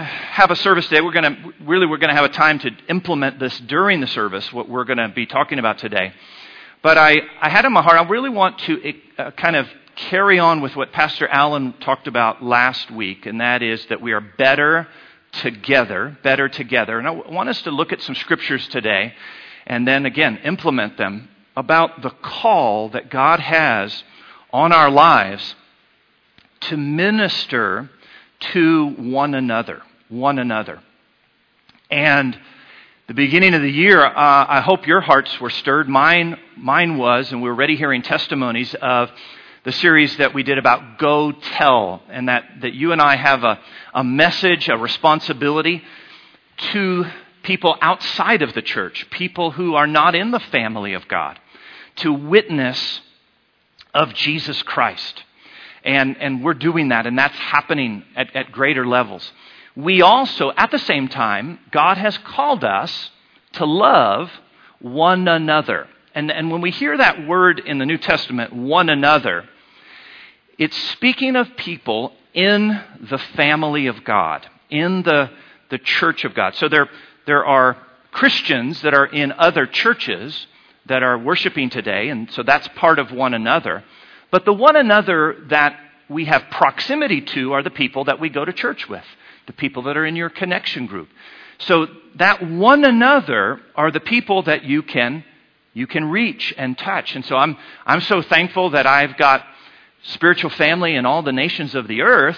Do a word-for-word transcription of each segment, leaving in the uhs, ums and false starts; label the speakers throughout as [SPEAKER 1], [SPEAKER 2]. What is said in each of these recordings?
[SPEAKER 1] have a service today. We're going to really we're going to have a time to implement this during the service, what we're going to be talking about today. But I, I had in my heart, I really want to uh, kind of carry on with what Pastor Allen talked about last week, and that is that we are better together, better together. And I want us to look at some scriptures today and then again implement them about the call that God has on our lives to minister to one another, one another. And the beginning of the year, uh, I hope your hearts were stirred. Mine, mine was, and we were already hearing testimonies of the series that we did about Go Tell, and that, that you and I have a, a message, a responsibility to people outside of the church, people who are not in the family of God, to witness of Jesus Christ. And, and we're doing that, and that's happening at, at greater levels. We also, at the same time, God has called us to love one another. And, and when we hear that word in the New Testament, one another, it's speaking of people in the family of God, in the, the church of God. So there, there are Christians that are in other churches that are worshiping today, and so that's part of one another. But the one another that we have proximity to are the people that we go to church with, the people that are in your connection group. So that one another are the people that you can you can reach and touch. And so I'm I'm so thankful that I've got spiritual family in all the nations of the earth,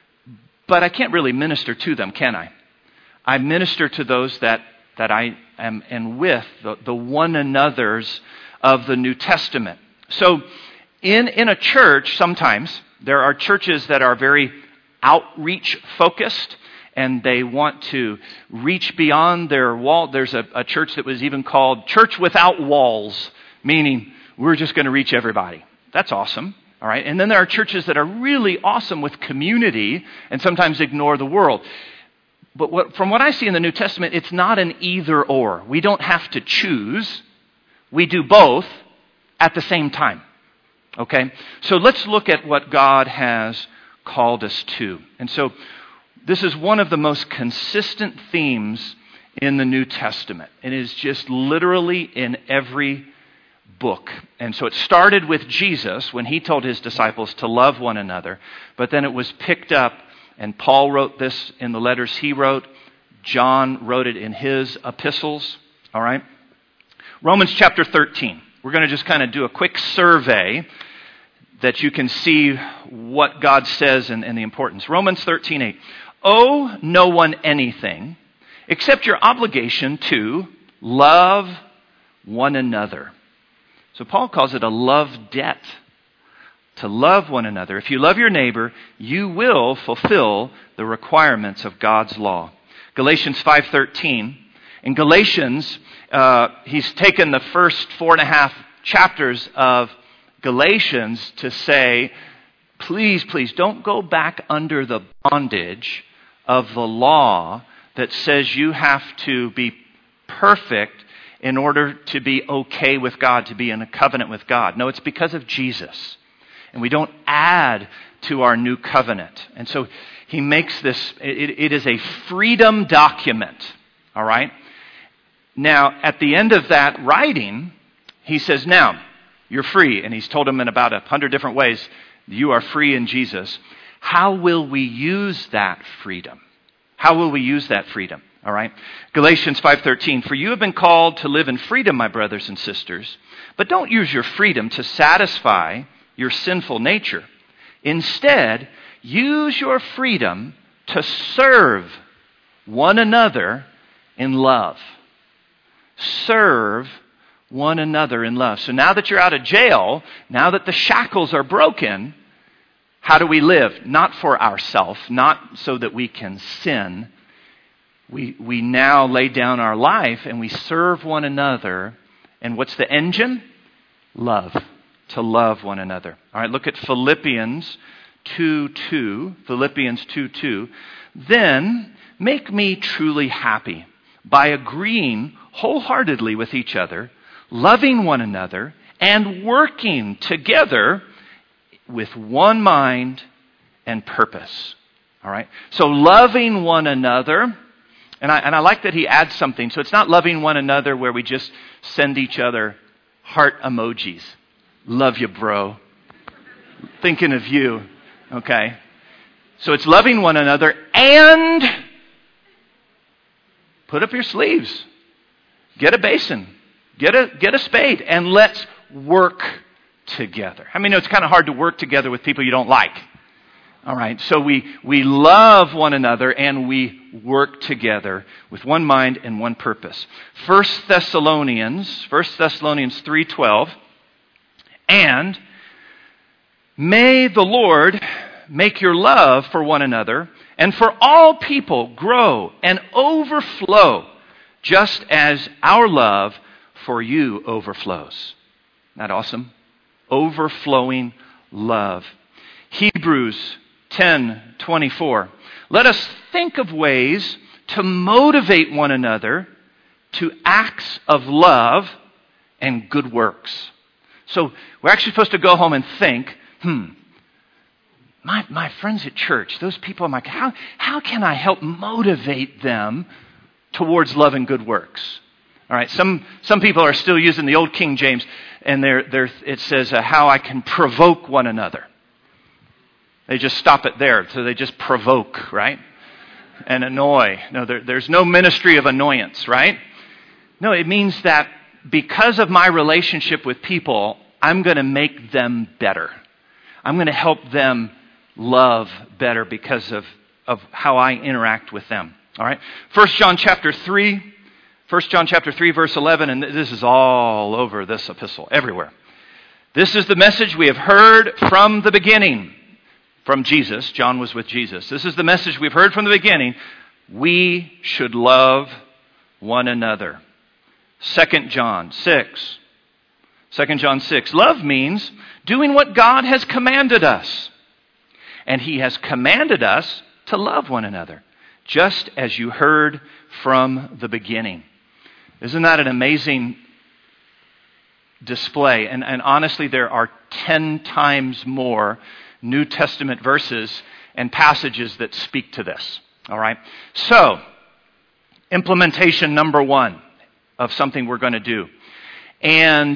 [SPEAKER 1] but I can't really minister to them, can I? I minister to those that, that I am and with, the, the one another's of the New Testament. So in, in a church, sometimes there are churches that are very outreach focused, and they want to reach beyond their wall. There's a, a church that was even called Church Without Walls, meaning we're just going to reach everybody. That's awesome. All right. And then there are churches that are really awesome with community and sometimes ignore the world. But what, from what I see in the New Testament, it's not an either or. We don't have to choose. We do both at the same time. Okay? So let's look at what God has called us to. And so this is one of the most consistent themes in the New Testament. It is just literally in every book. And so it started with Jesus when he told his disciples to love one another, but then it was picked up, and Paul wrote this in the letters he wrote. John wrote it in his epistles. All right? Romans chapter thirteen. We're going to just kind of do a quick survey that you can see what God says and, and the importance. Romans thirteen eight. Owe no one anything except your obligation to love one another. So Paul calls it a love debt, to love one another. If you love your neighbor, you will fulfill the requirements of God's law. Galatians five thirteen. In Galatians, uh, he's taken the first four and a half chapters of Galatians to say, please, please don't go back under the bondage of the law that says you have to be perfect in order to be okay with God, to be in a covenant with God. No, it's because of Jesus. And we don't add to our new covenant. And so he makes this, it, it is a freedom document. All right? Now, at the end of that writing, he says, now, you're free. And he's told them in about a hundred different ways, you are free in Jesus. How will we use that freedom? How will we use that freedom? All right. Galatians five thirteen. For you have been called to live in freedom, my brothers and sisters, but don't use your freedom to satisfy your sinful nature. Instead, use your freedom to serve one another in love. Serve one another in love. So now that you're out of jail, now that the shackles are broken, how do we live? Not for ourselves, not so that we can sin. We we now lay down our life and we serve one another. And what's the engine? Love. To love one another. All right, look at Philippians two two. Philippians two two. Then make me truly happy by agreeing wholeheartedly with each other, loving one another, and working together with one mind and purpose. All right? So loving one another, and I, and I like that he adds something. So it's not loving one another where we just send each other heart emojis. Love you, bro. Thinking of you. Okay? So it's loving one another and put up your sleeves. Get a basin. Get a, get a spade. And let's work together. I mean, it's kind of hard to work together with people you don't like. All right, so we, we love one another and we work together with one mind and one purpose. First Thessalonians, First Thessalonians three twelve, and may the Lord make your love for one another and for all people grow and overflow, just as our love for you overflows. Isn't that awesome? Overflowing love. Hebrews ten twenty-four. Let us think of ways to motivate one another to acts of love and good works. So we're actually supposed to go home and think, hmm, my, my friends at church, those people, I'm like, how, how can I help motivate them towards love and good works? All right, some, some people are still using the old King James, and they're, they're, it says uh, how I can provoke one another. They just stop it there. So they just provoke, right? And annoy. No, there, there's no ministry of annoyance, right? No, it means that because of my relationship with people, I'm going to make them better. I'm going to help them love better because of, of how I interact with them. All right? First John chapter three. First John chapter three, verse eleven. And this is all over this epistle, everywhere. This is the message we have heard from the beginning. From Jesus. John was with Jesus. This is the message we've heard from the beginning. We should love one another. Second John six. Second John six. Love means doing what God has commanded us. And He has commanded us to love one another, just as you heard from the beginning. Isn't that an amazing display? And, and honestly, there are ten times more New Testament verses and passages that speak to this. All right? So, implementation number one of something we're going to do. And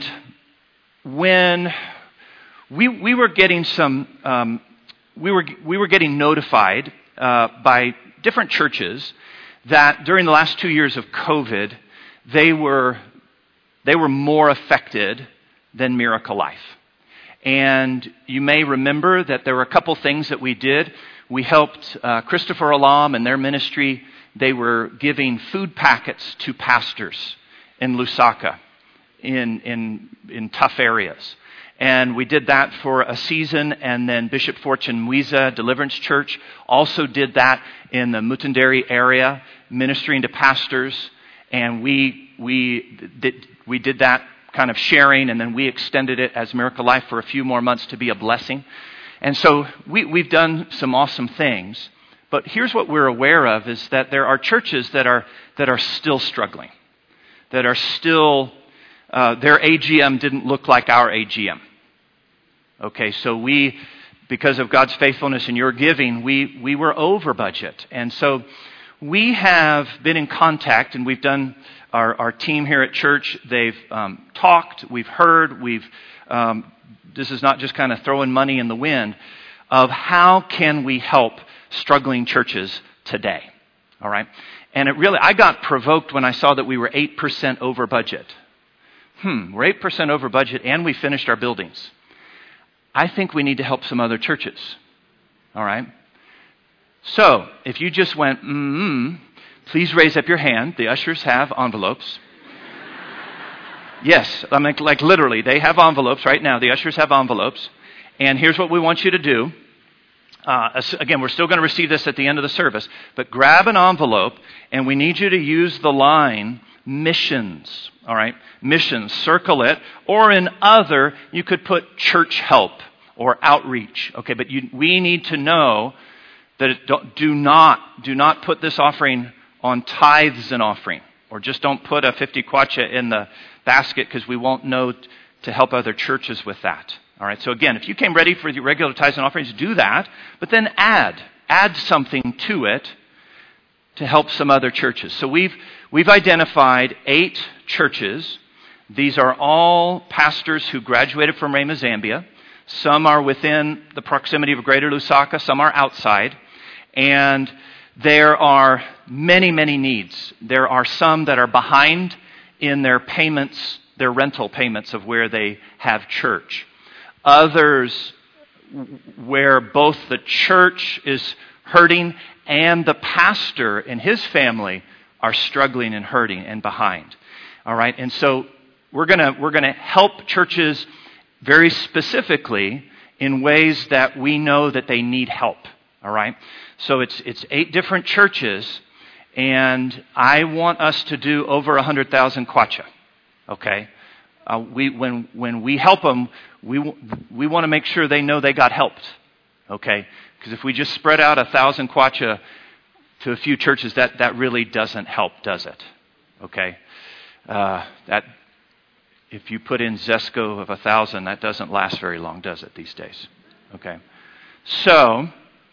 [SPEAKER 1] when we we were getting some, um, we were we were getting notified uh, by different churches that during the last two years of COVID, they were they were more affected than Miracle Life. And you may remember that there were a couple things that we did. We helped uh, Christopher Alam and their ministry. They were giving food packets to pastors in Lusaka, in, in, in tough areas. And we did that for a season, and then Bishop Fortune Mwiza Deliverance Church also did that in the Mutenderi area, ministering to pastors. And we, we, did, we did that kind of sharing, and then we extended it as Miracle Life for a few more months to be a blessing. And so we, we've done some awesome things. But here's what we're aware of is that there are churches that are that are still struggling, that are still, uh, their A G M didn't look like our A G M. Okay, so we, because of God's faithfulness in your giving, we, we were over budget. And so we have been in contact, and we've done Our, our team here at church, they've um, talked, we've heard, we've, um, this is not just kind of throwing money in the wind, of how can we help struggling churches today, all right? And it really, I got provoked when I saw that we were eight percent over budget. Hmm, we're eight percent over budget and we finished our buildings. I think we need to help some other churches, all right? So, if you just went, mm-hmm, please raise up your hand. The ushers have envelopes. Yes, I mean, like literally, they have envelopes right now. The ushers have envelopes. And here's what we want you to do. Uh, again, we're still going to receive this at the end of the service. But grab an envelope, and we need you to use the line missions. All right? Missions. Circle it. Or in other, you could put church help or outreach. Okay, but you, we need to know that it, don't, do not do not put this offering on tithes and offering, or just don't put a fifty kwacha in the basket because we won't know t- to help other churches with that. All right. So again, if you came ready for your regular tithes and offerings, do that, but then add add something to it to help some other churches. So we've we've identified eight churches. These are all pastors who graduated from Rhema Zambia. Some are within the proximity of Greater Lusaka, some are outside. And there are many, many needs. There are some that are behind in their payments, their rental payments of where they have church. Others where both the church is hurting and the pastor and his family are struggling and hurting and behind. All right, and so we're gonna we're gonna help churches very specifically in ways that we know that they need help. All right, so it's it's eight different churches, and I want us to do over a hundred thousand kwacha. Okay, uh, we when when we help them, we we want to make sure they know they got helped. Okay, because if we just spread out a thousand kwacha to a few churches, that that really doesn't help, does it? Okay, uh, that if you put in Zesco of a thousand, that doesn't last very long, does it? These days. Okay, so.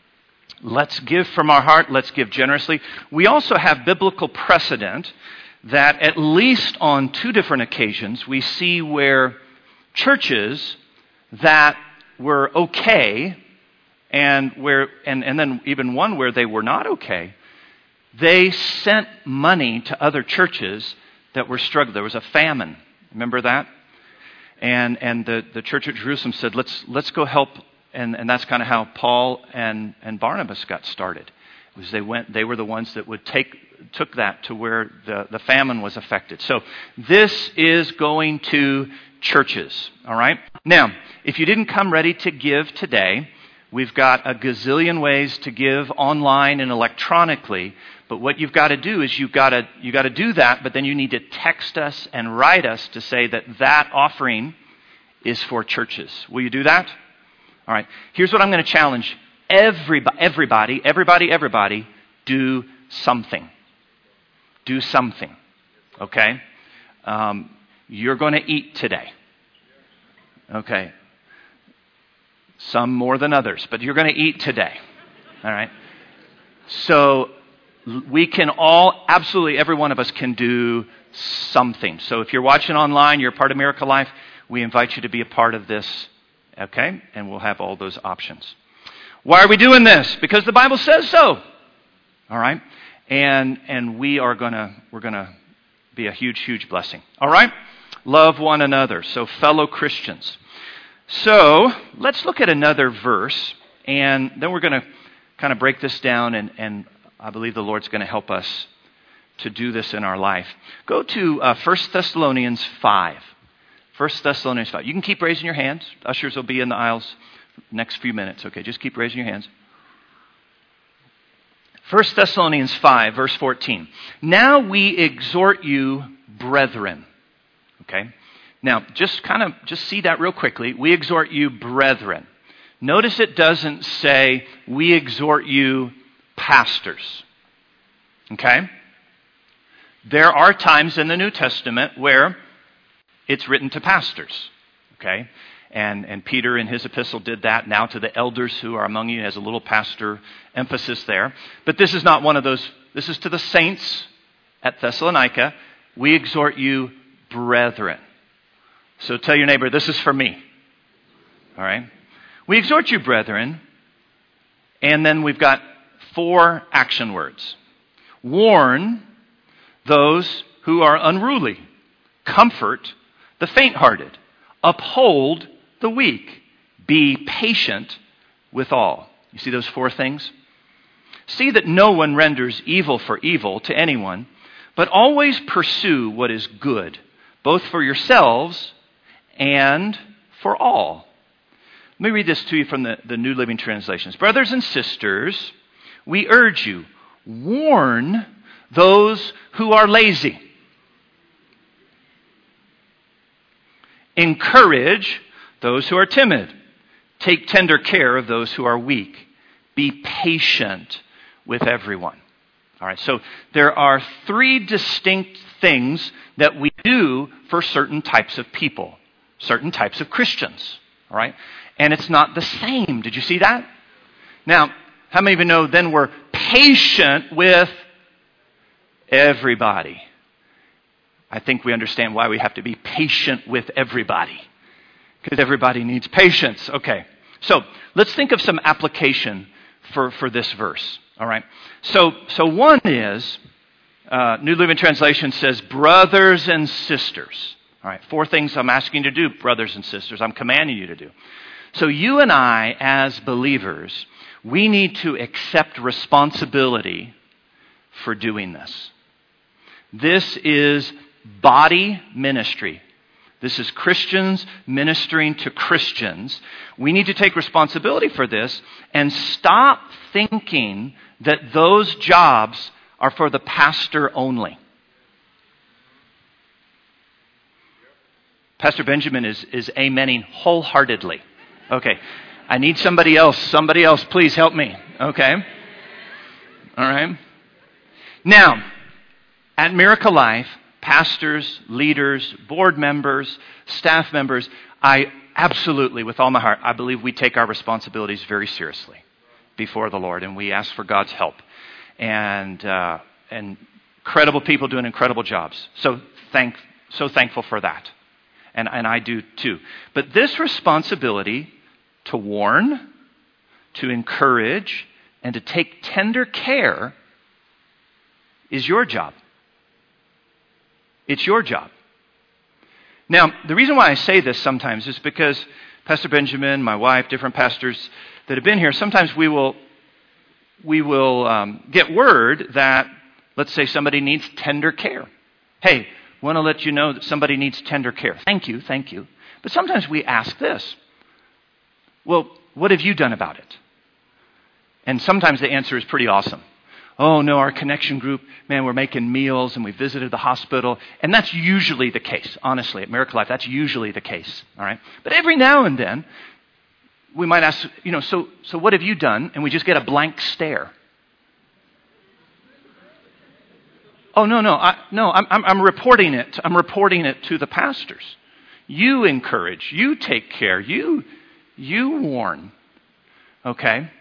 [SPEAKER 1] Let's give from our heart. Let's give generously. We also have biblical precedent that at least on two different occasions we see where churches that were okay and where and, and then even one where they were not okay, they sent money to other churches that were struggling. There was a famine. Remember that? And and the, the church at Jerusalem said, let's let's go help. And, and that's kind of how Paul and, and Barnabas got started. It was they went, they were the ones that would take took that to where the, the famine was affected. So this is going to churches. All right. Now, if you didn't come ready to give today, we've got a gazillion ways to give online and electronically. But what you've got to do is you've got to you got to do that. But then you need to text us and write us to say that that offering is for churches. Will you do that? All right, here's what I'm going to challenge everybody, everybody, everybody, everybody, do something. Do something, okay? Um, you're going to eat today, okay? Some more than others, but you're going to eat today, all right? So we can all, absolutely every one of us can do something. So if you're watching online, you're a part of Miracle Life, we invite you to be a part of this. Okay? And we'll have all those options. Why are we doing this? Because the Bible says so. All right? And and we are going to we're going to be a huge huge blessing. All right? Love one another. So fellow Christians. So, let's look at another verse and then we're going to kind of break this down and and I believe the Lord's going to help us to do this in our life. Go to uh, First Thessalonians five. First Thessalonians five. You can keep raising your hands. Ushers will be in the aisles next few minutes. Okay, just keep raising your hands. First Thessalonians five, verse fourteen. Now we exhort you, brethren. Okay. Now, just kind of, just see that real quickly. We exhort you, brethren. Notice it doesn't say, we exhort you, pastors. Okay? There are times in the New Testament where it's written to pastors, okay? And and Peter in his epistle did that. Now to the elders who are among you, has a little pastor emphasis there. But this is not one of those. This is to the saints at Thessalonica. We exhort you, brethren. So tell your neighbor, this is for me. All right? We exhort you, brethren. And then we've got four action words. Warn those who are unruly. Comfort the faint-hearted, uphold the weak, be patient with all. You see those four things? See that no one renders evil for evil to anyone, but always pursue what is good, both for yourselves and for all. Let me read this to you from the, the New Living Translations. Brothers and sisters, we urge you, warn those who are lazy. Encourage those who are timid. Take tender care of those who are weak. Be patient with everyone. All right, so there are three distinct things that we do for certain types of people, certain types of Christians. All right, and it's not the same. Did you see that? Now, How many of you know then we're patient with everybody? I think we understand why we have to be patient with everybody. Because everybody needs patience. Okay. So let's think of some application for, for this verse. All right. So, so one is, uh, New Living Translation says, brothers and sisters. All right. Four things I'm asking you to do, brothers and sisters. I'm commanding you to do. So you and I, as believers, we need to accept responsibility for doing this. This is body ministry. This is Christians ministering to Christians. We need to take responsibility for this and stop thinking that those jobs are for the pastor only. Pastor Benjamin is, is amening wholeheartedly. Okay. I need somebody else. Somebody else, please help me. Okay. All right. Now, at Miracle Life, pastors, leaders, board members, staff members, I absolutely, with all my heart, I believe we take our responsibilities very seriously before the Lord, and we ask for God's help. And uh, and incredible people doing incredible jobs. So thank so thankful for that. And and I do too. But this responsibility to warn, to encourage, and to take tender care is your job. It's your job. Now, the reason why I say this sometimes is because Pastor Benjamin, my wife, different pastors that have been here, sometimes we will we will um, get word that, let's say, somebody needs tender care. Hey, want to let you know that somebody needs tender care. Thank you, thank you. But sometimes we ask this, well, what have you done about it? And sometimes the answer is pretty awesome. Oh, no, our connection group, man, we're making meals and we visited the hospital. And that's usually the case, honestly. At Miracle Life, that's usually the case, all right? But every now and then, we might ask, you know, so so what have you done? And we just get a blank stare. Oh, no, no, I, no, I'm, I'm, I'm reporting it. I'm reporting it to the pastors. You encourage, you take care, you, you warn, okay?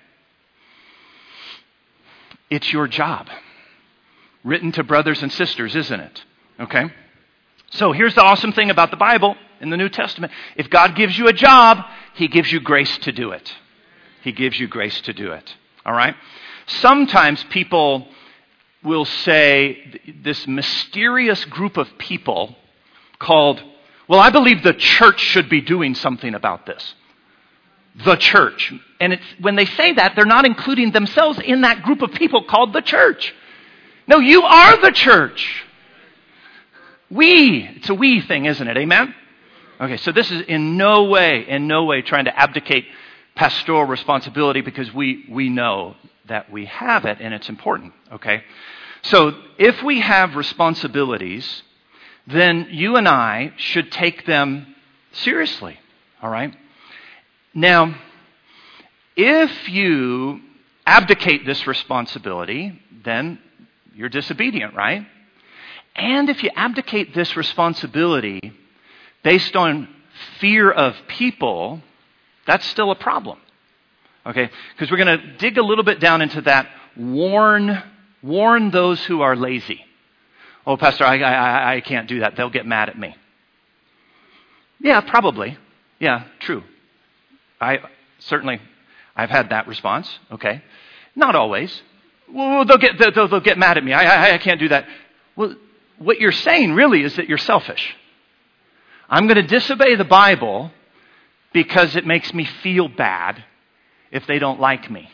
[SPEAKER 1] It's your job. Written to brothers and sisters, isn't it? Okay? So here's the awesome thing about the Bible in the New Testament. If God gives you a job, He gives you grace to do it. He gives you grace to do it. All right? Sometimes people will say this mysterious group of people called, well, I believe the church should be doing something about this. The church. And it's when they say that, they're not including themselves in that group of people called the church. No, you are the church. We. It's a we thing, isn't it? Amen? Okay, so this is in no way, in no way trying to abdicate pastoral responsibility because we, we know that we have it and it's important. Okay? So if we have responsibilities, then you and I should take them seriously. All right? Now, if you abdicate this responsibility, then you're disobedient, right? And if you abdicate this responsibility based on fear of people, that's still a problem. Okay? Because we're going to dig a little bit down into that. Warn, warn those who are lazy. Oh, Pastor, I, I, I can't do that. They'll get mad at me. Yeah, probably. Yeah, true. I certainly, I've had that response. Okay, not always. Well, they'll get they'll, they'll get mad at me. I, I I can't do that. Well, what you're saying really is that you're selfish. I'm going to disobey the Bible because it makes me feel bad if they don't like me.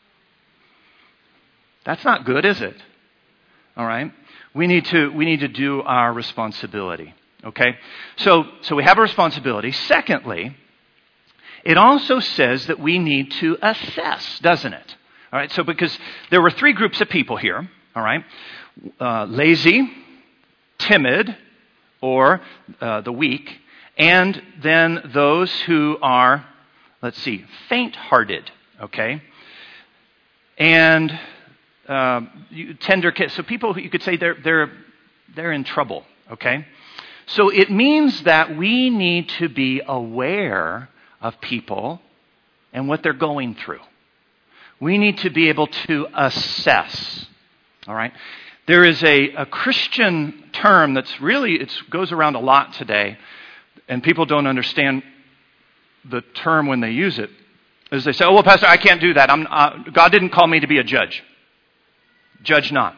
[SPEAKER 1] That's not good, is it? All right. We need to we need to do our responsibility. Okay. So so we have a responsibility. Secondly, it also says that we need to assess, doesn't it? All right, so because there were three groups of people here, all right? Uh, lazy, timid, or uh, the weak, and then those who are, let's see, faint-hearted, okay? And uh, you, tender, so people who you could say they're they're they're in trouble, okay? So it means that we need to be aware of people and what they're going through. We need to be able to assess. All right? There is a, a Christian term that's really, it goes around a lot today, and people don't understand the term when they use it, is they say, oh, well, Pastor, I can't do that. I'm, uh, God didn't call me to be a judge. Judge not.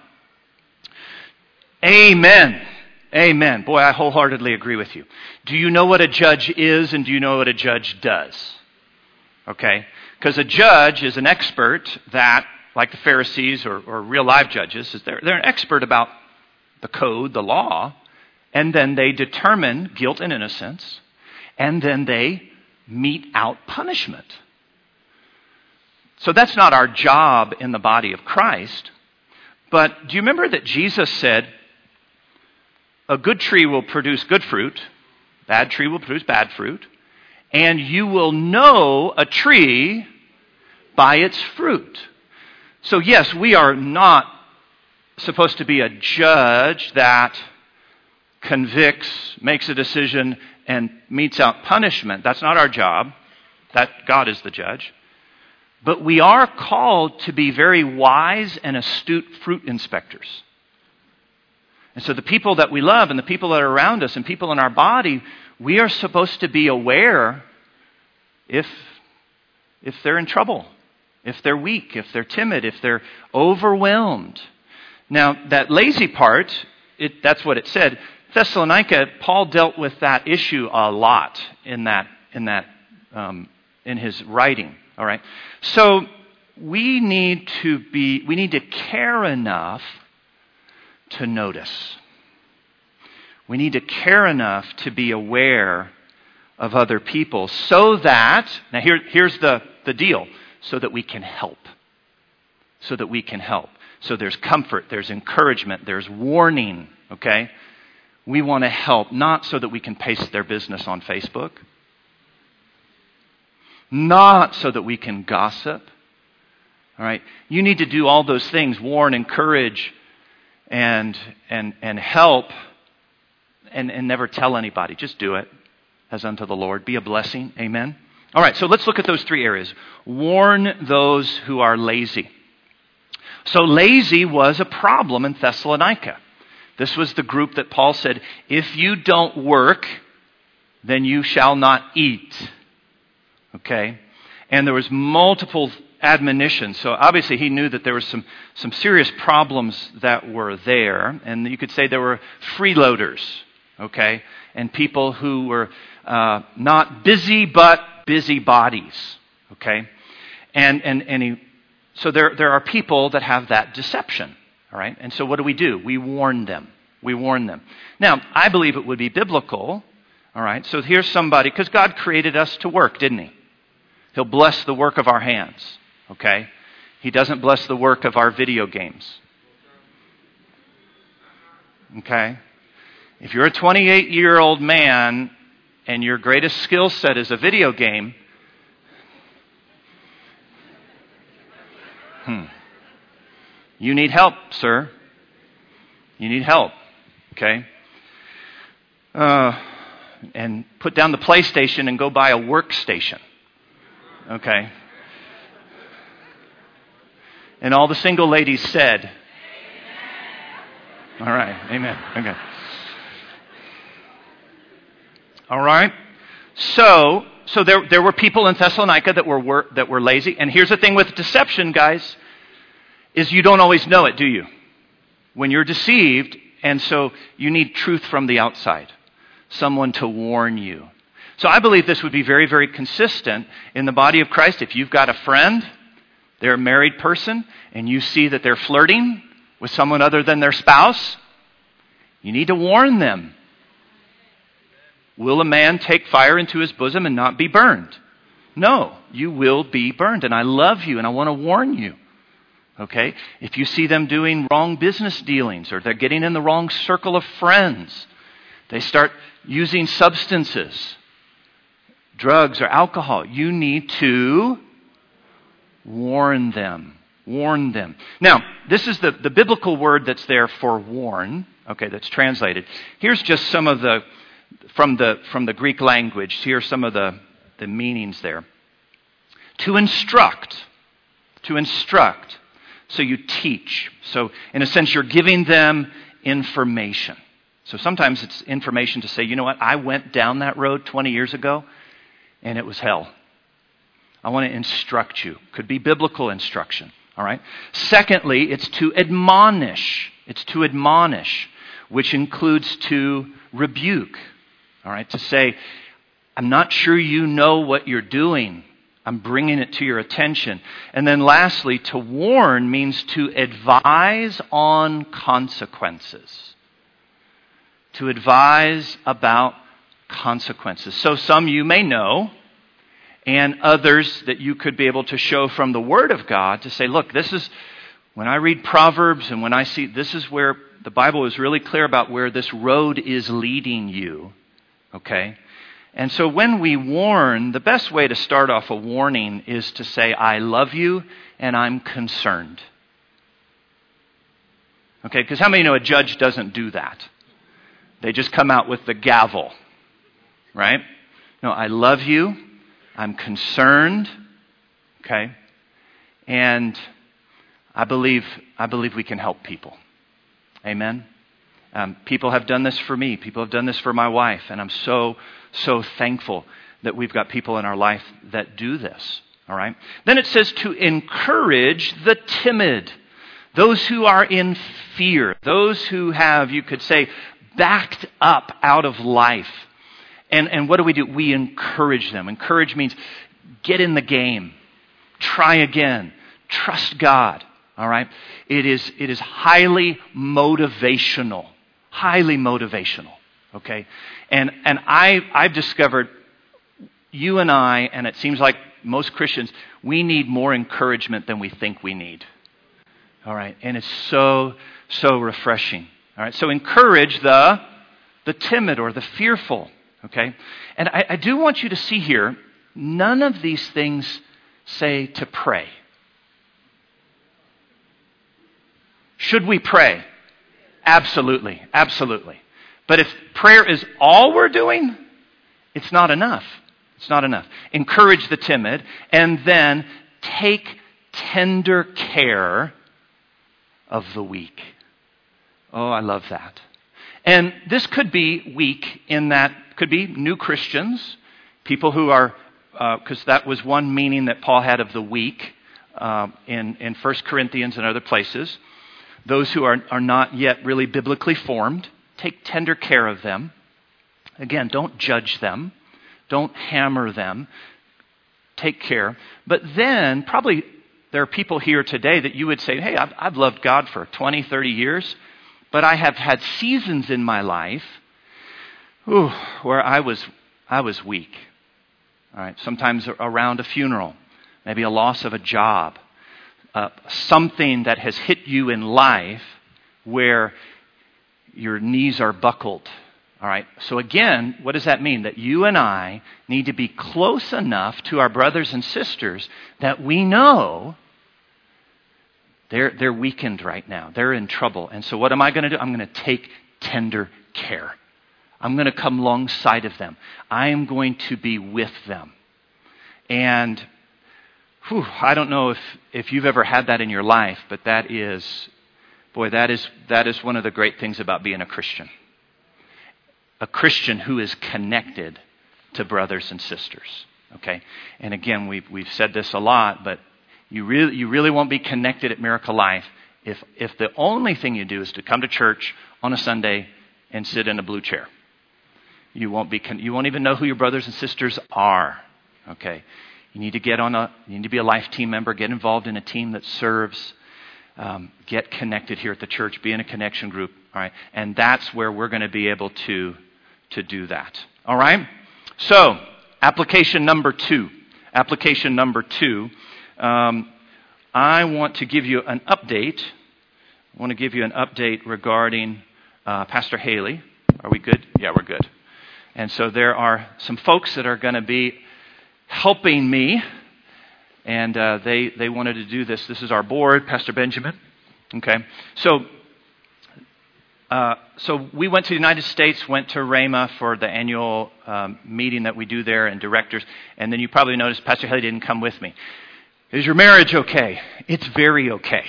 [SPEAKER 1] Amen. Amen. Boy, I wholeheartedly agree with you. Do you know what a judge is, and do you know what a judge does? Okay? Because a judge is an expert that, like the Pharisees or, or real live judges, is they're, they're an expert about the code, the law, and then they determine guilt and innocence, and then they mete out punishment. So that's not our job in the body of Christ. But do you remember that Jesus said, a good tree will produce good fruit, bad tree will produce bad fruit, and you will know a tree by its fruit. So yes, we are not supposed to be a judge that convicts, makes a decision, and metes out punishment. That's not our job. That God is the judge. But we are called to be very wise and astute fruit inspectors. And so the people that we love and the people that are around us and people in our body, we are supposed to be aware if, if they're in trouble, if they're weak, if they're timid, if they're overwhelmed. Now, that lazy part, it, that's what it said. Thessalonica, Paul dealt with that issue a lot in that in that um, in his writing. All right, so we need to be we need to care enough to notice. We need to care enough to be aware of other people, so that now here here's the the deal, so that we can help, so that we can help. So there's comfort, there's encouragement, there's warning. Okay. We want to help, not so that we can paste their business on Facebook. Not so that we can gossip. All right? You need to do all those things, warn, encourage, and and and help, and, and never tell anybody. Just do it as unto the Lord. Be a blessing. Amen? All right, so let's look at those three areas. Warn those who are lazy. So lazy was a problem in Thessalonica. This was the group that Paul said, if you don't work, then you shall not eat. Okay? And there was multiple admonitions. So obviously he knew that there were some, some serious problems that were there. And you could say there were freeloaders. Okay? And people who were uh, not busy, but busy bodies. Okay? And, and, and he, so there, there are people that have that deception. All right? And so what do we do? We warn them. We warn them. Now, I believe it would be biblical. All right? So here's somebody, because God created us to work, didn't he? He'll bless the work of our hands. Okay? He doesn't bless the work of our video games. Okay? If you're a twenty-eight-year-old man and your greatest skill set is a video game, hmm. You need help, sir. You need help, okay? Uh, and put down the PlayStation and go buy a workstation, okay? And all the single ladies said, amen. All right, amen, okay. All right, so so there there were people in Thessalonica that were, were that were lazy. And here's the thing with deception, guys, is you don't always know it, do you? When you're deceived, and so you need truth from the outside. Someone to warn you. So I believe this would be very, very consistent in the body of Christ. If you've got a friend, they're a married person, and you see that they're flirting with someone other than their spouse, you need to warn them. Will a man take fire into his bosom and not be burned? No, you will be burned. And I love you, and I want to warn you. Okay? If you see them doing wrong business dealings, or they're getting in the wrong circle of friends, they start using substances, drugs or alcohol, you need to warn them. Warn them. Now, this is the, the biblical word that's there for warn, okay, that's translated. Here's just some of the, from the from the Greek language, here's some of the, the meanings there. To instruct. To instruct. So you teach. So in a sense, you're giving them information. So sometimes it's information to say, you know what, I went down that road twenty years ago and it was hell. I want to instruct you. Could be biblical instruction. All right. Secondly, it's to admonish. It's to admonish, which includes to rebuke. All right. To say, I'm not sure you know what you're doing. I'm bringing it to your attention. And then lastly, to warn means to advise on consequences. To advise about consequences. So some you may know, and others that you could be able to show from the Word of God to say, look, this is, when I read Proverbs and when I see, this is where the Bible is really clear about where this road is leading you. Okay? And so when we warn, the best way to start off a warning is to say, I love you and I'm concerned. Okay? Because how many know a judge doesn't do that? They just come out with the gavel. Right? No, I love you. I'm concerned, okay, and I believe I believe we can help people. Amen. Um, people have done this for me. People have done this for my wife, and I'm so so thankful that we've got people in our life that do this. All right. Then it says to encourage the timid, those who are in fear, those who have, you could say, backed up out of life. And and what do we do? We encourage them. Encourage means get in the game. Try again. Trust God. All right? It is it is highly motivational. Highly motivational. Okay? And and I I've discovered you and I, and it seems like most Christians, we need more encouragement than we think we need. All right? And it's so so refreshing. All right? So encourage the the timid or the fearful. Okay? And I, I do want you to see here, none of these things say to pray. Should we pray? Absolutely. Absolutely. But if prayer is all we're doing, it's not enough. It's not enough. Encourage the timid and then take tender care of the weak. Oh, I love that. And this could be weak in that, could be new Christians, people who are, because uh, that was one meaning that Paul had of the weak uh, in, in First Corinthians and other places. Those who are, are not yet really biblically formed, take tender care of them. Again, don't judge them. Don't hammer them. Take care. But then, probably there are people here today that you would say, hey, I've, I've loved God for twenty, thirty years. But I have had seasons in my life whew, where I was I was weak. All right, sometimes around a funeral, maybe a loss of a job, uh, something that has hit you in life where your knees are buckled. All right, so again, what does that mean? That you and I need to be close enough to our brothers and sisters that we know They're, they're weakened right now. They're in trouble. And so what am I going to do? I'm going to take tender care. I'm going to come alongside of them. I am going to be with them. And whew, I don't know if, if you've ever had that in your life, but that is, boy, that is that is one of the great things about being a Christian. A Christian who is connected to brothers and sisters. Okay? And again, we've, we've said this a lot, but You really, you really won't be connected at Miracle Life if, if the only thing you do is to come to church on a Sunday and sit in a blue chair. You won't be, you won't even know who your brothers and sisters are. Okay, you need to get on a, you need to be a life team member, get involved in a team that serves, um, get connected here at the church, be in a connection group. All right, and that's where we're going to be able to to do that. All right. So application number two. Application number two. Um, I want to give you an update. I want to give you an update regarding uh, Pastor Haley. Are we good? Yeah, we're good. And so there are some folks that are going to be helping me, and uh, they they wanted to do this. This is our board, Pastor Benjamin. Okay, so uh, so we went to the United States, went to Rhema for the annual um, meeting that we do there, and directors. And then you probably noticed Pastor Haley didn't come with me. Is your marriage okay? It's very okay.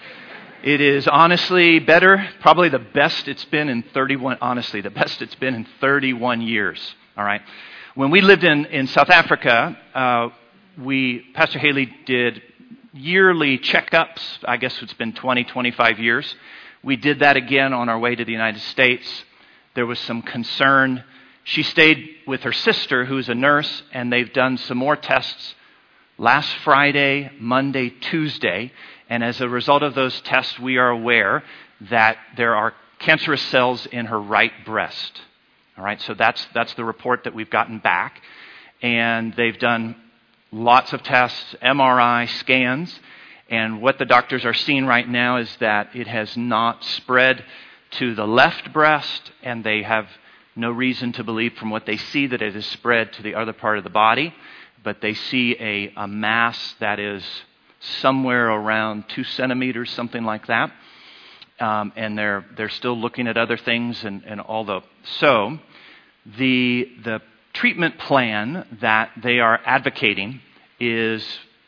[SPEAKER 1] It is honestly better, probably the best it's been in thirty-one, honestly, the best it's been in thirty-one years, all right? When we lived in, in South Africa, uh, we, Pastor Haley did yearly checkups. I guess it's been twenty, twenty-five years. We did that again on our way to the United States. There was some concern. She stayed with her sister, who's a nurse, and they've done some more tests last Friday, Monday, Tuesday, and as a result of those tests, we are aware that there are cancerous cells in her right breast. All right, so that's that's the report that we've gotten back, and they've done lots of tests, M R I, scans, and what the doctors are seeing right now is that it has not spread to the left breast, and they have no reason to believe from what they see that it has spread to the other part of the body. But they see a, a mass that is somewhere around two centimeters, something like that. Um, and they're they're still looking at other things and, and all the... So the the treatment plan that they are advocating is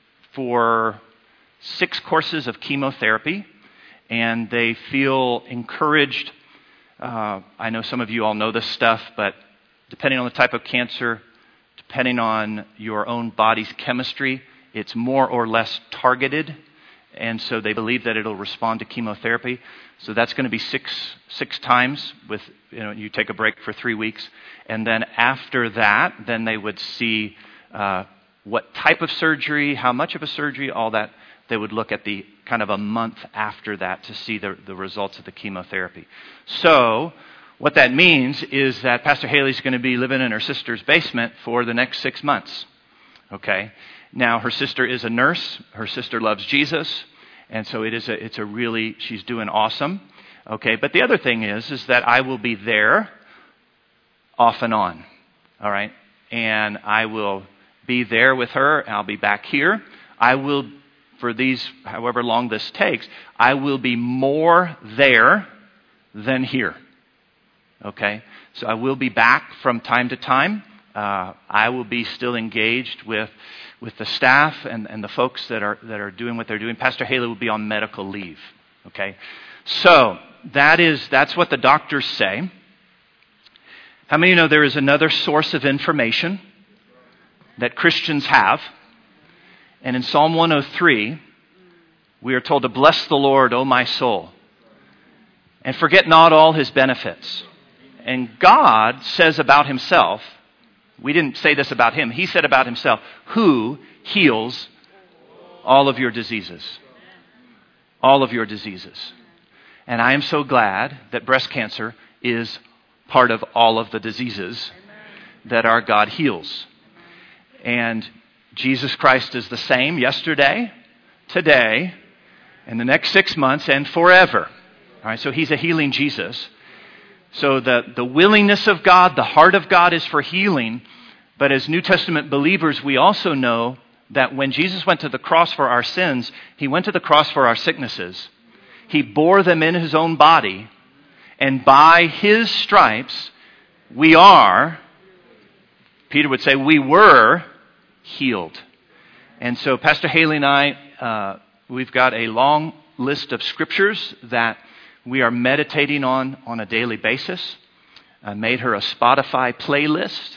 [SPEAKER 1] for six courses of chemotherapy. And they feel encouraged. Uh, I know some of you all know this stuff, but depending on the type of cancer, depending on your own body's chemistry, it's more or less targeted, and so they believe that it'll respond to chemotherapy. So that's going to be six six times. With you know, you take a break for three weeks, and then after that, then they would see uh, what type of surgery, how much of a surgery, all that. They would look at the kind of a month after that to see the, the results of the chemotherapy. So what that means is that Pastor Haley's going to be living in her sister's basement for the next six months. Okay. Now, her sister is a nurse. Her sister loves Jesus. And so it is a, it's a really, she's doing awesome. Okay. But the other thing is, is that I will be there off and on. All right. And I will be there with her. I'll be back here. I will, for these, however long this takes, I will be more there than here. Okay, so I will be back from time to time. Uh, I will be still engaged with with the staff and, and the folks that are that are doing what they're doing. Pastor Haley will be on medical leave. Okay, so that is that's what the doctors say. How many of you know there is another source of information that Christians have? And in Psalm one oh three, we are told to bless the Lord, O my soul, and forget not all his benefits. And God says about himself, we didn't say this about him, he said about himself, who heals all of your diseases. All of your diseases. And I am so glad that breast cancer is part of all of the diseases that our God heals. And Jesus Christ is the same yesterday, today, and the next six months, and forever. All right, so he's a healing Jesus. So the, the willingness of God, the heart of God is for healing. But as New Testament believers, we also know that when Jesus went to the cross for our sins, he went to the cross for our sicknesses. He bore them in his own body. And by his stripes, we are, Peter would say, we were healed. And so Pastor Haley and I, uh, we've got a long list of scriptures that we are meditating on on a daily basis. I made her a Spotify playlist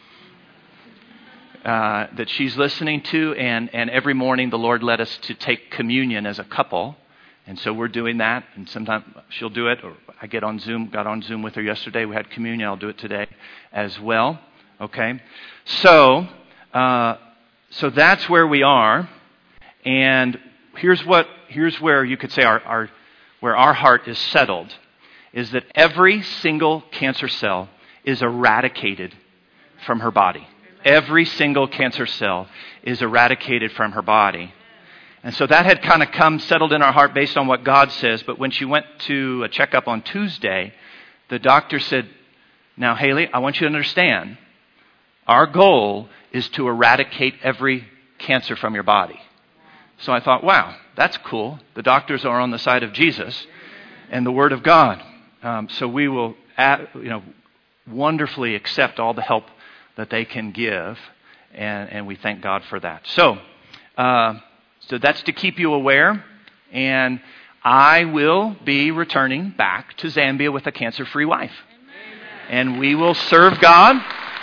[SPEAKER 1] uh, that she's listening to, and, and every morning the Lord led us to take communion as a couple. And so we're doing that, and sometimes she'll do it, or I get on Zoom, got on Zoom with her yesterday. We had communion. I'll do it today as well. Okay? So, uh, so that's where we are. And here's what, here's where you could say our, our where our heart is settled, is that every single cancer cell is eradicated from her body. Every single cancer cell is eradicated from her body. And so that had kind of come settled in our heart based on what God says. But when she went to a checkup on Tuesday, the doctor said, now, Haley, I want you to understand, our goal is to eradicate every cancer from your body. So I thought, wow, that's cool. The doctors are on the side of Jesus and the Word of God. Um, so we will, add, you know, wonderfully accept all the help that they can give, and, and we thank God for that. So, uh, So that's to keep you aware. And I will be returning back to Zambia with a cancer-free wife. Amen. And we will serve God.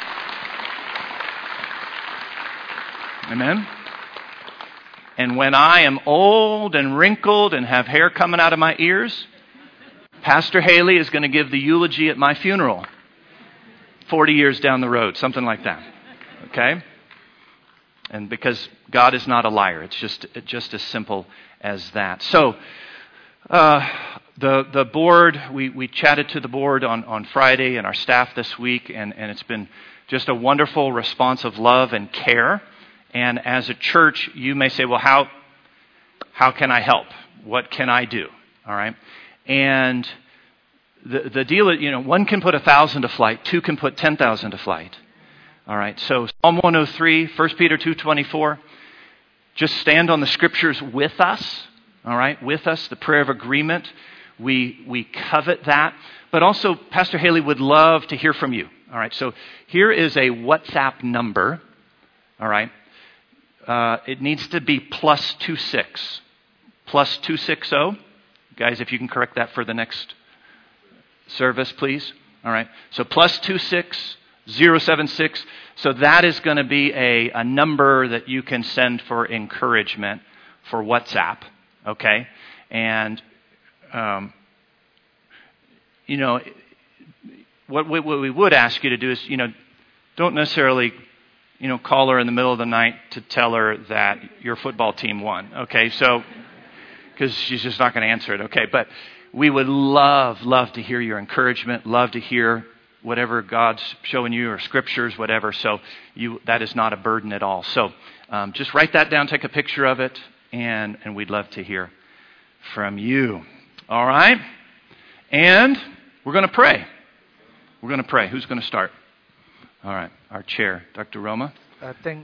[SPEAKER 1] Amen. And when I am old and wrinkled and have hair coming out of my ears, Pastor Haley is going to give the eulogy at my funeral. forty years down the road, something like that. Okay? And because God is not a liar. It's just just as simple as that. So, uh, the the board, we, we chatted to the board on, on Friday and our staff this week, and, and it's been just a wonderful response of love and care. And as a church, you may say, well, how how can I help? What can I do? All right? And the the deal is, you know, one can put a thousand to flight, two can put ten thousand to flight. All right, so Psalm one oh three, First Peter two twenty-four, just stand on the scriptures with us, all right, with us, the prayer of agreement. We we covet that. But also, Pastor Haley would love to hear from you. All right, so here is a WhatsApp number, all right. Uh, it needs to be plus two six, plus two six zero. Guys, if you can correct that for the next service, please. All right, so plus two six zero seven six. So that is going to be a, a number that you can send for encouragement for WhatsApp, okay? And, um, you know, what we, what we would ask you to do is, you know, don't necessarily, you know, call her in the middle of the night to tell her that your football team won, okay? So, because she's just not going to answer it, okay? But we would love, love to hear your encouragement, love to hear whatever God's showing you or scriptures, whatever. So you that is not a burden at all. So um, just write that down, take a picture of it, and, and we'd love to hear from you. All right? And we're going to pray. We're going to pray. Who's going to start? All right. Our chair, Doctor Roma.
[SPEAKER 2] Uh, thank,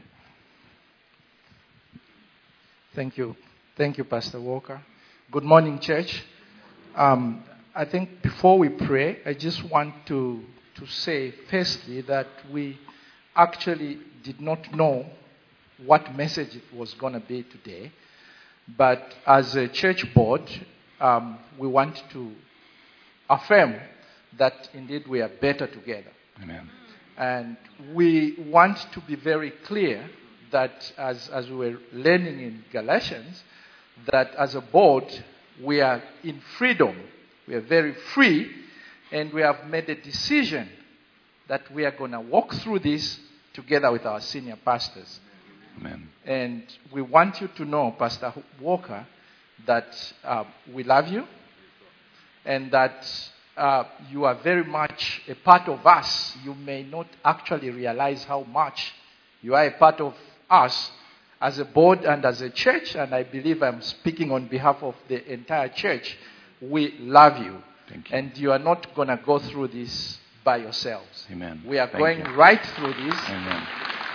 [SPEAKER 2] thank you. Thank you, Pastor Walker. Good morning, church. Um, I think before we pray, I just want to to say, firstly, that we actually did not know what message it was going to be today. But as a church board, um, we want to affirm that indeed we are better together.
[SPEAKER 1] Amen.
[SPEAKER 2] And we want to be very clear that as, as we were learning in Galatians, that as a board, we are in freedom. We are very free. And we have made a decision that we are going to walk through this together with our senior pastors.
[SPEAKER 1] Amen.
[SPEAKER 2] And we want you to know, Pastor Walker, that uh, we love you and that uh, you are very much a part of us. You may not actually realize how much you are a part of us as a board and as a church. And I believe I'm speaking on behalf of the entire church. We love you.
[SPEAKER 1] Thank you.
[SPEAKER 2] And you are not going to go through this by yourselves.
[SPEAKER 1] Amen.
[SPEAKER 2] We are
[SPEAKER 1] Thank
[SPEAKER 2] going
[SPEAKER 1] you.
[SPEAKER 2] right through this.
[SPEAKER 1] Amen.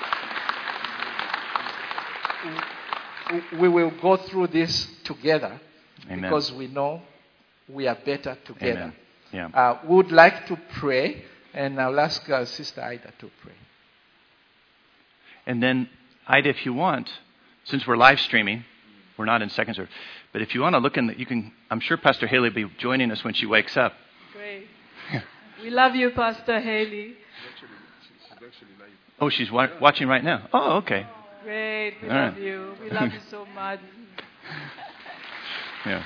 [SPEAKER 2] We will go through this together.
[SPEAKER 1] Amen.
[SPEAKER 2] Because we know we are better together.
[SPEAKER 1] Amen. Yeah.
[SPEAKER 2] Uh, we would like to pray, and I'll ask uh, Sister Ida to pray.
[SPEAKER 1] And then, Ida, if you want, since we're live streaming, we're not in second service, but if you want to look in, the, you can. I'm sure Pastor Haley will be joining us when she wakes up.
[SPEAKER 3] Great. We love you, Pastor Haley.
[SPEAKER 1] Oh, she's wa- watching right now. Oh, okay.
[SPEAKER 3] Great. We
[SPEAKER 1] All
[SPEAKER 3] love
[SPEAKER 1] right.
[SPEAKER 3] you. We love you so much.
[SPEAKER 1] Yeah.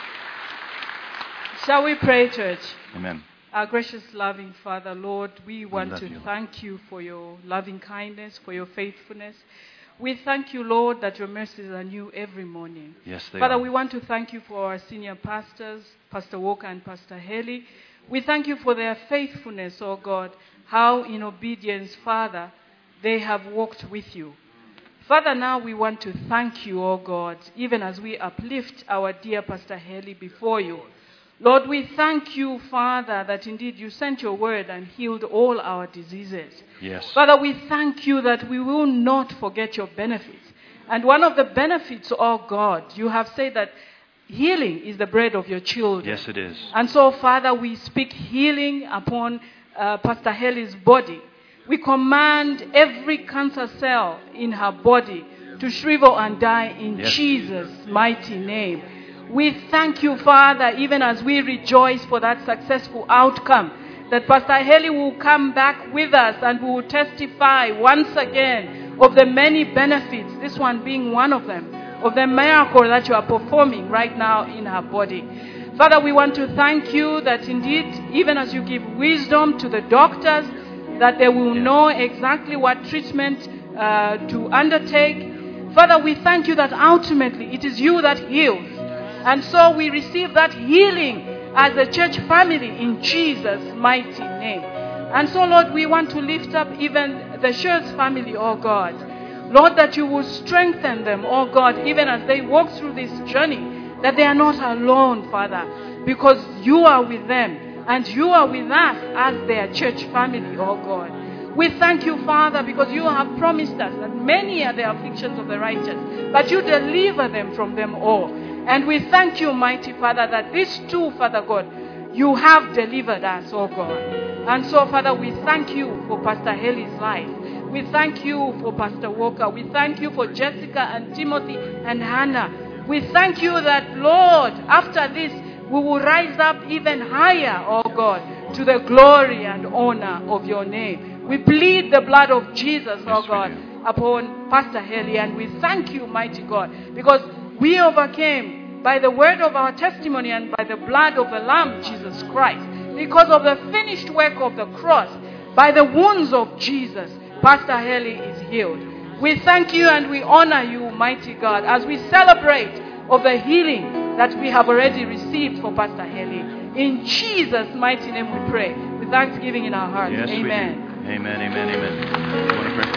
[SPEAKER 3] Shall we pray, church?
[SPEAKER 1] Amen.
[SPEAKER 3] Our gracious, loving Father, Lord, we want
[SPEAKER 1] love
[SPEAKER 3] to
[SPEAKER 1] you.
[SPEAKER 3] thank you for your loving kindness, for your faithfulness. We thank you, Lord, that your mercies are new every morning.
[SPEAKER 1] Yes, they
[SPEAKER 3] Father,
[SPEAKER 1] are.
[SPEAKER 3] we want to thank you for our senior pastors, Pastor Walker and Pastor Haley. We thank you for their faithfulness, oh God, how in obedience, Father, they have walked with you. Father, now we want to thank you, oh God, even as we uplift our dear Pastor Haley before you. Lord, we thank you, Father, that indeed you sent your word and healed all our diseases.
[SPEAKER 1] Yes.
[SPEAKER 3] Father, we thank you that we will not forget your benefits. And one of the benefits, oh God, you have said that healing is the bread of your children.
[SPEAKER 1] Yes, it is.
[SPEAKER 3] And so, Father, we speak healing upon uh, Pastor Haley's body. We command every cancer cell in her body to shrivel and die in
[SPEAKER 1] Yes.
[SPEAKER 3] Jesus' mighty name. We thank you, Father, even as we rejoice for that successful outcome, that Pastor Haley will come back with us and we will testify once again of the many benefits, this one being one of them, of the miracle that you are performing right now in her body. Father, we want to thank you that indeed, even as you give wisdom to the doctors, that they will know exactly what treatment uh, to undertake. Father, we thank you that ultimately it is you that heals. And so we receive that healing as a church family in Jesus' mighty name. And so, Lord, we want to lift up even the Schultz family, oh God. Lord, that you will strengthen them, oh God, even as they walk through this journey, that they are not alone, Father, because you are with them and you are with us as their church family, oh God. We thank you, Father, because you have promised us that many are the afflictions of the righteous, but you deliver them from them all. And we thank you, mighty Father, that these two, Father God, you have delivered us, oh God. And so, Father, we thank you for Pastor Haley's life. We thank you for Pastor Walker. We thank you for Jessica and Timothy and Hannah. We thank you that, Lord, after this, we will rise up even higher, oh God, to the glory and honor of your name. We plead the blood of Jesus, oh God, upon Pastor Haley. And we thank you, mighty God, because we overcame by the word of our testimony and by the blood of the Lamb, Jesus Christ. Because of the finished work of the cross, by the wounds of Jesus, Pastor Haley is healed. We thank you and we honor you, mighty God, as we celebrate of the healing that we have already received for Pastor Haley. In Jesus' mighty name we pray, with thanksgiving in our hearts.
[SPEAKER 1] Yes,
[SPEAKER 3] amen.
[SPEAKER 1] We do. Amen, amen, amen. You want to pray?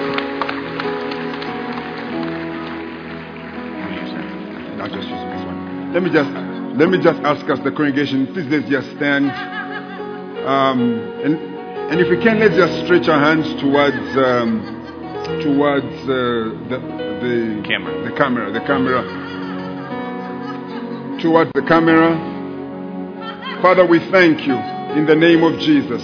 [SPEAKER 4] I'll just use this one. Let me just let me just ask us, the congregation, please let's just stand. Um, and and if we can, let's just stretch our hands towards um, towards uh, the the
[SPEAKER 1] camera,
[SPEAKER 4] the camera, the camera, towards the camera. Father, we thank you in the name of Jesus.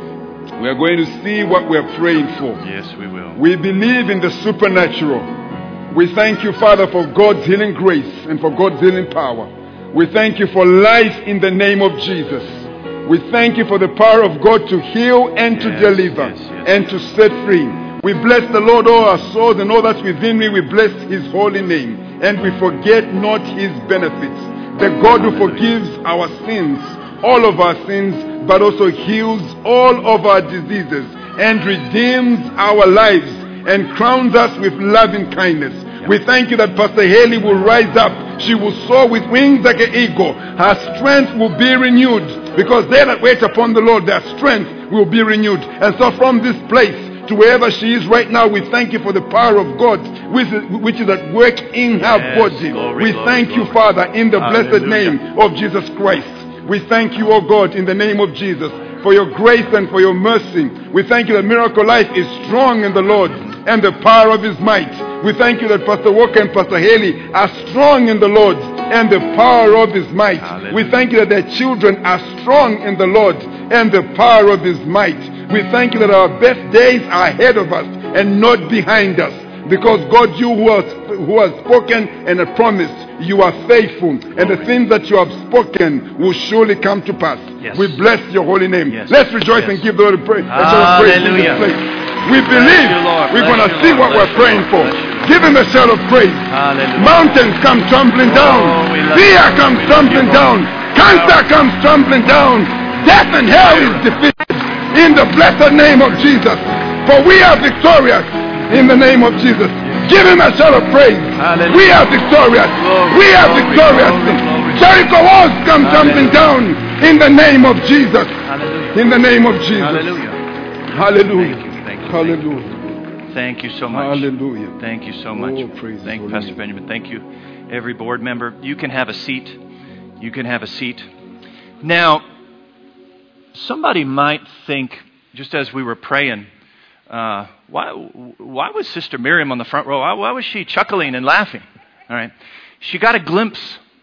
[SPEAKER 4] We are going to see what we are praying for.
[SPEAKER 1] Yes, we will.
[SPEAKER 4] We believe in the supernatural. We thank you, Father, for God's healing grace and for God's healing power. We thank you for life in the name of Jesus. We thank you for the power of God to heal and to
[SPEAKER 1] yes,
[SPEAKER 4] deliver
[SPEAKER 1] yes, yes.
[SPEAKER 4] and to set free. We bless the Lord, all our souls, and all that's within me. We bless his holy name. And we forget not his benefits. The God who forgives our sins, all of our sins, but also heals all of our diseases and redeems our lives and crowns us with loving kindness. Yep. We thank you that Pastor Haley will rise up. She will soar with wings like an eagle. Her strength will be renewed, because they that wait upon the Lord, their strength will be renewed. And so from this place to wherever she is right now, we thank you for the power of God which is, which is at work in her
[SPEAKER 1] yes,
[SPEAKER 4] body.
[SPEAKER 1] glory,
[SPEAKER 4] we
[SPEAKER 1] glory,
[SPEAKER 4] thank
[SPEAKER 1] glory.
[SPEAKER 4] you, Father, in the
[SPEAKER 1] Hallelujah.
[SPEAKER 4] blessed name of Jesus Christ. We thank you, O God, in the name of Jesus, for your grace and for your mercy. We thank you that Miracle Life is strong in the Lord and the power of his might. We thank you that Pastor Walker and Pastor Haley are strong in the Lord and the power of his might.
[SPEAKER 1] Hallelujah.
[SPEAKER 4] We thank you that their children are strong in the Lord and the power of his might. We thank you that our best days are ahead of us and not behind us. Because God, you who has, who has spoken and have promised, you are faithful. And the things that you have spoken will surely come to pass.
[SPEAKER 1] Yes.
[SPEAKER 4] We bless your holy name.
[SPEAKER 1] Yes.
[SPEAKER 4] Let's rejoice
[SPEAKER 1] Yes.
[SPEAKER 4] and give the Lord a praise.
[SPEAKER 1] Hallelujah.
[SPEAKER 4] We believe
[SPEAKER 1] you, Lord.
[SPEAKER 4] we're
[SPEAKER 1] Bless
[SPEAKER 4] going to
[SPEAKER 1] you,
[SPEAKER 4] see
[SPEAKER 1] Lord.
[SPEAKER 4] what
[SPEAKER 1] Bless
[SPEAKER 4] we're
[SPEAKER 1] you,
[SPEAKER 4] praying
[SPEAKER 1] Lord.
[SPEAKER 4] for.
[SPEAKER 1] Bless you, Lord.
[SPEAKER 4] Give him a shout of praise.
[SPEAKER 1] Hallelujah.
[SPEAKER 4] Mountains come tumbling down.
[SPEAKER 1] Oh, we love
[SPEAKER 4] Fear
[SPEAKER 1] you.
[SPEAKER 4] comes
[SPEAKER 1] We love
[SPEAKER 4] tumbling
[SPEAKER 1] you,
[SPEAKER 4] down.
[SPEAKER 1] Lord.
[SPEAKER 4] Cancer comes tumbling down. Death and hell is defeated in the blessed name of Jesus. For we are victorious in the name of Jesus. Give him a shout of praise.
[SPEAKER 1] Hallelujah.
[SPEAKER 4] We are victorious.
[SPEAKER 1] Glory,
[SPEAKER 4] we are
[SPEAKER 1] glory,
[SPEAKER 4] victorious.
[SPEAKER 1] glory, glory.
[SPEAKER 4] Jericho walls come tumbling down in the name of Jesus.
[SPEAKER 1] Hallelujah.
[SPEAKER 4] In the name of Jesus.
[SPEAKER 1] Hallelujah.
[SPEAKER 4] Hallelujah.
[SPEAKER 1] Thank you, thank you,
[SPEAKER 4] Hallelujah.
[SPEAKER 1] Thank you so much.
[SPEAKER 4] Hallelujah.
[SPEAKER 1] Thank you so much.
[SPEAKER 4] Oh, praise
[SPEAKER 1] Thank
[SPEAKER 4] his
[SPEAKER 1] you,
[SPEAKER 4] holy
[SPEAKER 1] Pastor
[SPEAKER 4] name.
[SPEAKER 1] Benjamin. Thank you, every board member. You can have a seat. You can have a seat. Now, somebody might think, just as we were praying, uh, why why was Sister Miriam on the front row? Why, why was she chuckling and laughing? All right. She got a glimpse.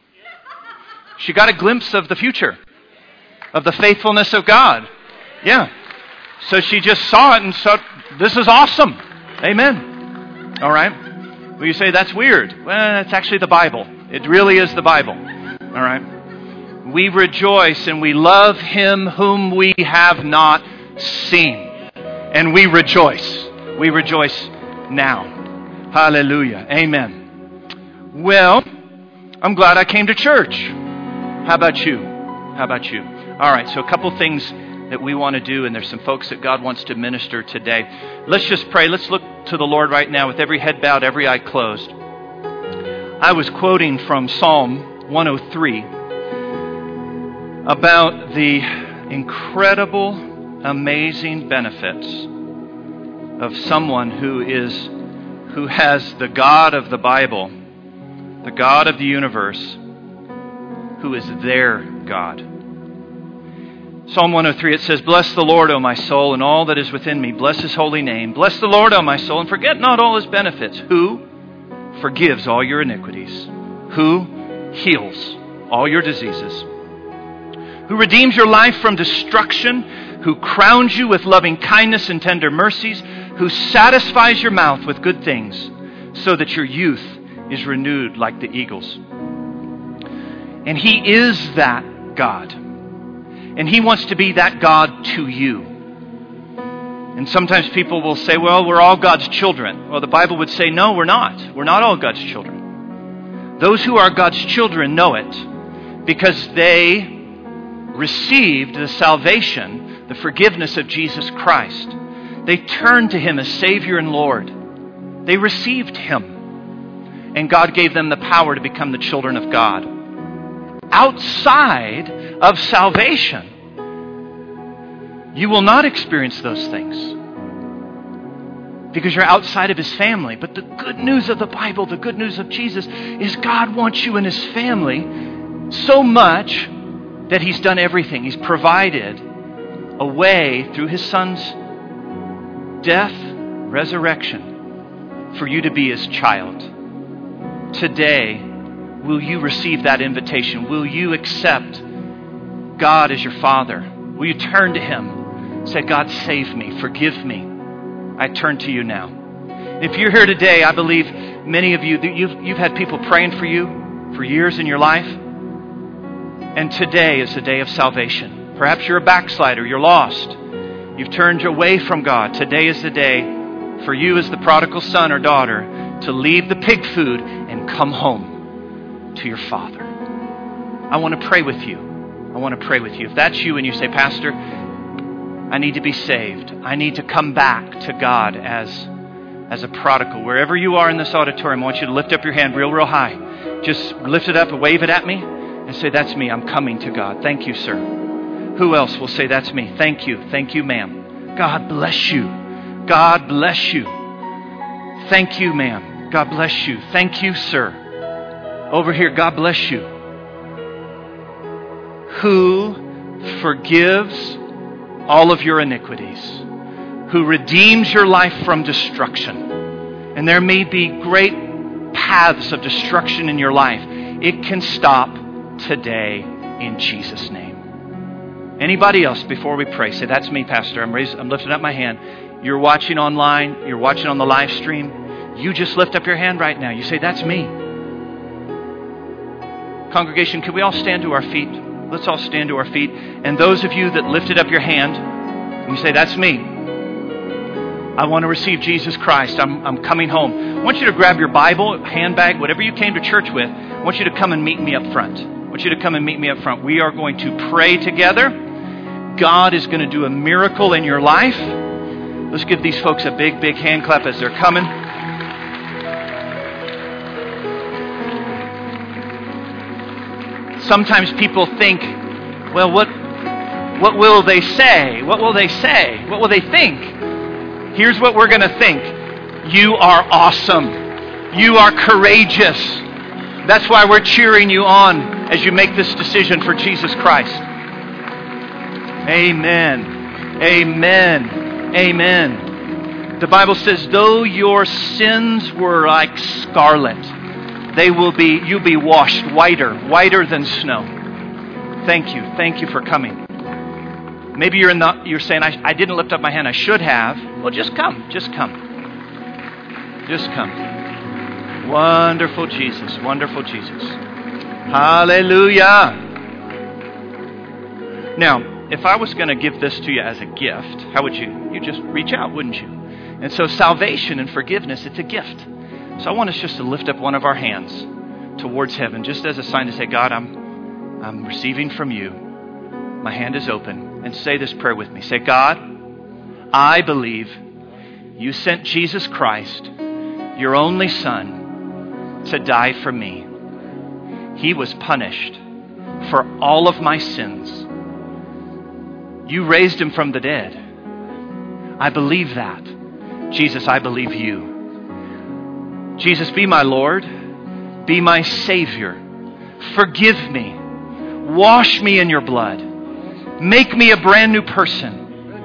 [SPEAKER 1] She got a glimpse of the future, of the faithfulness of God. Yeah. So she just saw it and said, this is awesome. Amen. All right. Well, you say, that's weird. Well, it's actually the Bible. It really is the Bible. All right? We rejoice and we love Him whom we have not seen. And we rejoice. We rejoice now. Hallelujah. Amen. Well, I'm glad I came to church. How about you? How about you? All right, so a couple things that we want to do, and there's some folks that God wants to minister today. Let's just pray. Let's look to the Lord right now with every head bowed, every eye closed. I was quoting from Psalm one oh three about the incredible, amazing benefits of someone who is who has the God of the Bible, the God of the universe, who is their God. Psalm one oh three, it says, "Bless the Lord, O my soul, and all that is within me. Bless His holy name. Bless the Lord, O my soul, and forget not all His benefits. Who forgives all your iniquities. Who heals all your diseases. Who redeems your life from destruction. Who crowns you with loving kindness and tender mercies. Who satisfies your mouth with good things, so that your youth is renewed like the eagles." And He is that God. And He wants to be that God to you. And sometimes people will say, well, we're all God's children. Well, the Bible would say, no, we're not. We're not all God's children. Those who are God's children know it because they received the salvation, the forgiveness of Jesus Christ. They turned to Him as Savior and Lord. They received Him. And God gave them the power to become the children of God. Outside of salvation, you will not experience those things because you're outside of His family. But the good news of the Bible, the good news of Jesus, is God wants you in His family so much that He's done everything. He's provided a way through His Son's death, resurrection, for you to be His child. Today, will you receive that invitation? Will you accept God as your Father? Will you turn to Him? Say, God, save me. Forgive me. I turn to you now. If you're here today, I believe many of you, you've, you've had people praying for you for years in your life. And today is the day of salvation. Perhaps you're a backslider. You're lost. You've turned away from God. Today is the day for you as the prodigal son or daughter to leave the pig food and come home to your Father. I want to pray with you. I want to pray with you. If that's you and you say, Pastor, I need to be saved. I need to come back to God as, as a prodigal. Wherever you are in this auditorium, I want you to lift up your hand real, real high. Just lift it up and wave it at me and say, that's me. I'm coming to God. Thank you, sir. Who else will say, that's me? Thank you. Thank you, ma'am. God bless you. God bless you. Thank you, ma'am. God bless you. Thank you, sir. Over here, God bless you. Who forgives all of your iniquities. Who redeems your life from destruction. And there may be great paths of destruction in your life. It can stop today in Jesus' name. Anybody else before we pray? Say, that's me, Pastor. I'm, raising, I'm lifting up my hand. You're watching online. You're watching on the live stream. You just lift up your hand right now. You say, that's me. Congregation, can we all stand to our feet? Let's all stand to our feet. And those of you that lifted up your hand, and you say, that's me. I want to receive Jesus Christ. I'm, I'm coming home. I want you to grab your Bible, handbag, whatever you came to church with. I want you to come and meet me up front. I want you to come and meet me up front. We are going to pray together. God is going to do a miracle in your life. Let's give these folks a big, big hand clap as they're coming. Sometimes people think, well, what what will they say? What will they say? What will they think? Here's what we're going to think. You are awesome. You are courageous. That's why we're cheering you on as you make this decision for Jesus Christ. Amen. Amen. Amen. The Bible says, though your sins were like scarlet, they will be, you'll be washed whiter, whiter than snow. Thank you. Thank you for coming. Maybe you're in the, you're saying, I, I didn't lift up my hand. I should have. Well, just come. Just come. Just come. Wonderful Jesus. Wonderful Jesus. Hallelujah. Now, if I was going to give this to you as a gift, how would you? You just reach out, wouldn't you? And so salvation and forgiveness, it's a gift. So I want us just to lift up one of our hands towards heaven, just as a sign to say, God, I'm, I'm receiving from you. My hand is open. And say this prayer with me. Say, God, I believe you sent Jesus Christ, your only Son, to die for me. He was punished for all of my sins. You raised him from the dead. I believe that. Jesus, I believe you. Jesus, be my Lord. Be my Savior. Forgive me. Wash me in your blood. Make me a brand new person.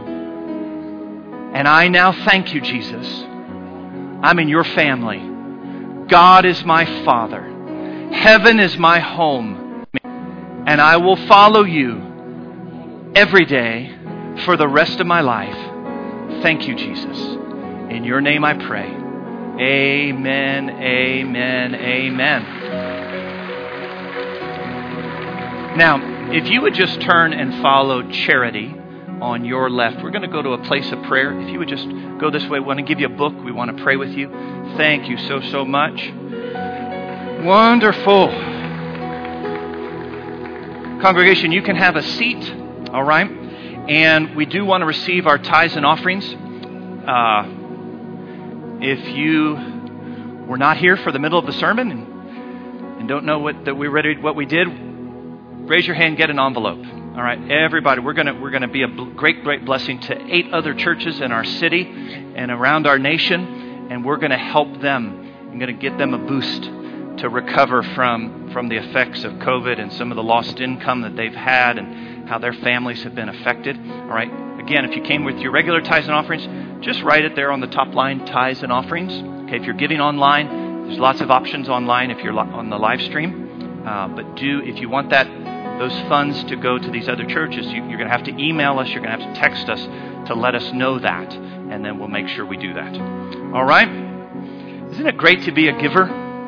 [SPEAKER 1] And I now thank you, Jesus. I'm in your family. God is my Father. Heaven is my home. And I will follow you every day for the rest of my life. Thank you, Jesus. In your name I pray. Amen, amen, amen. Now, if you would just turn and follow Charity on your left. We're going to go to a place of prayer. If you would just go this way, we want to give you a book. We want to pray with you. Thank you so, so much. Wonderful. Congregation, you can have a seat, all right? And we do want to receive our tithes and offerings. Uh, if you were not here for the middle of the sermon and, and don't know what that we read, what we did, raise your hand, get an envelope. All right, everybody, we're gonna we're gonna be a great, great blessing to eight other churches in our city and around our nation, and we're gonna help them. I'm gonna get them a boost to recover from from the effects of COVID and some of the lost income that they've had and how their families have been affected. All right, again, if you came with your regular tithes and offerings, just write it there on the top line, tithes and offerings. Okay, if you're giving online, there's lots of options online if you're on the live stream. Uh, but do if you want that. Those funds to go to these other churches, you, you're going to have to email us, you're going to have to text us to let us know that, and then we'll make sure we do that. All right? Isn't it great to be a giver?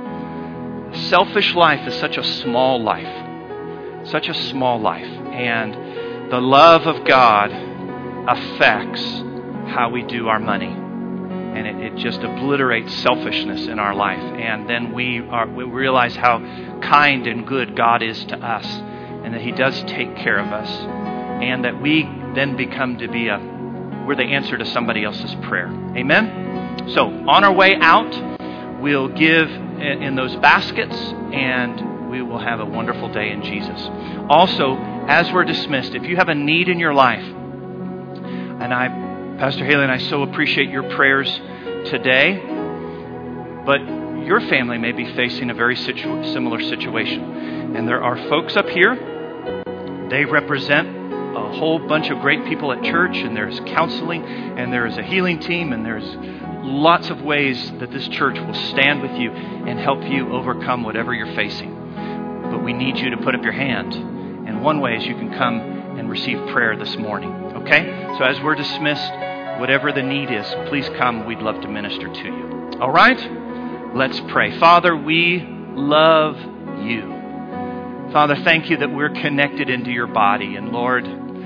[SPEAKER 1] Selfish life is such a small life. Such a small life. And the love of God affects how we do our money. And it, it just obliterates selfishness in our life. And then we are we realize how kind and good God is to us. And that He does take care of us. And that we then become to be a, we're the answer to somebody else's prayer. Amen? So, on our way out, we'll give in those baskets and we will have a wonderful day in Jesus. Also, as we're dismissed, if you have a need in your life, and I, Pastor Haley and I so appreciate your prayers today, but your family may be facing a very situ- similar situation. And there are folks up here. They represent a whole bunch of great people at church, and there's counseling, and there's a healing team, and there's lots of ways that this church will stand with you and help you overcome whatever you're facing. But we need you to put up your hand. And one way is you can come and receive prayer this morning. Okay? So as we're dismissed, whatever the need is, please come. We'd love to minister to you. All right? Let's pray. Father, we love you. Father, thank you that we're connected into your body. And Lord,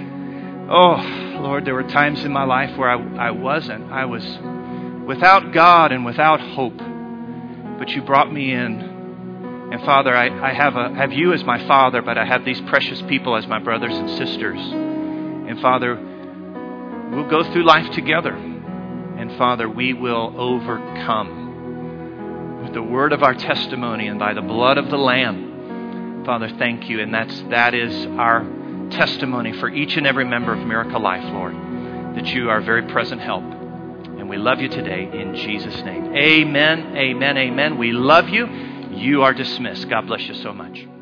[SPEAKER 1] oh, Lord, there were times in my life where I, I wasn't. I was without God and without hope. But you brought me in. And Father, I, I have, a, have you as my Father, but I have these precious people as my brothers and sisters. And Father, we'll go through life together. And Father, we will overcome with the word of our testimony and by the blood of the Lamb. Father, thank you. And that's, that is our testimony for each and every member of Miracle Life, Lord, that you are very present help. And we love you today in Jesus' name. Amen, amen, amen. We love you. You are dismissed. God bless you so much.